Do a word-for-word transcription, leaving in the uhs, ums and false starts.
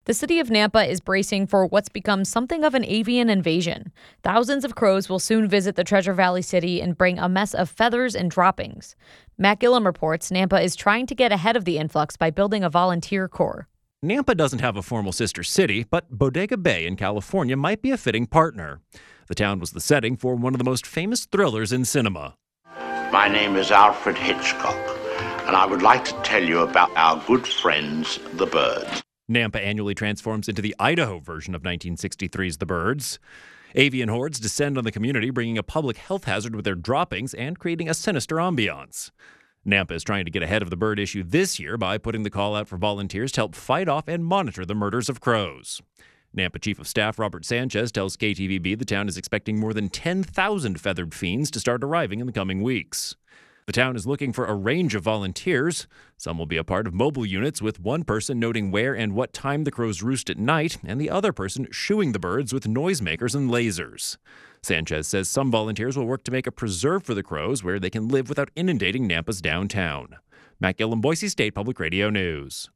The city of Nampa is bracing for what's become something of an avian invasion. Thousands of crows will soon visit the Treasure Valley city and bring a mess of feathers and droppings. Matt Gillum reports Nampa is trying to get ahead of the influx by building a volunteer corps. Nampa doesn't have a formal sister city, but Bodega Bay in California might be a fitting partner. The town was the setting for one of the most famous thrillers in cinema. My name is Alfred Hitchcock, and I would like to tell you about our good friends, the birds. Nampa annually transforms into the Idaho version of nineteen sixty-three's The Birds. Avian hordes descend on the community, bringing a public health hazard with their droppings and creating a sinister ambiance. Nampa is trying to get ahead of the bird issue this year by putting the call out for volunteers to help fight off and monitor the murders of crows. Nampa Chief of Staff Robert Sanchez tells K T V B the town is expecting more than ten thousand feathered fiends to start arriving in the coming weeks. The town is looking for a range of volunteers. Some will be a part of mobile units, with one person noting where and what time the crows roost at night, and the other person shooing the birds with noisemakers and lasers. Sanchez says some volunteers will work to make a preserve for the crows where they can live without inundating Nampa's downtown. Matt Gillum, Boise State Public Radio News.